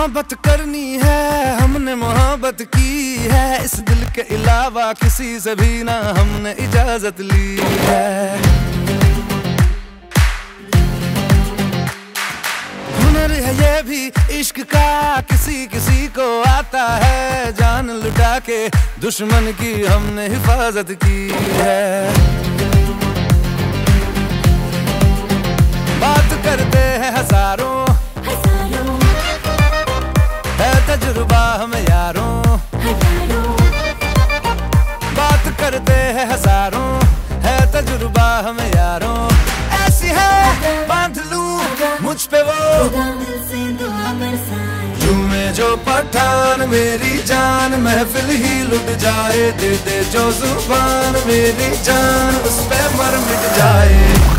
मोहब्बत करनी है, हमने मोहब्बत की है, इस दिल के अलावा किसी से भी ना हमने इजाजत ली है। हुनर है ये भी इश्क का, किसी किसी को आता है, जान लुटा के दुश्मन की हमने हिफाजत की है। बात करते हैं हजारों, है तजुर्बा हमें यारों, बात करते हैं हजारों, है तजुर्बा हमें यारों। ऐसी है बांध लूं मुझ पे वो, झूमे जो पठान मेरी जान, महफिल ही लुट जाए, दे दे जो जुबान मेरी जान, उस पे मर मिट जाए।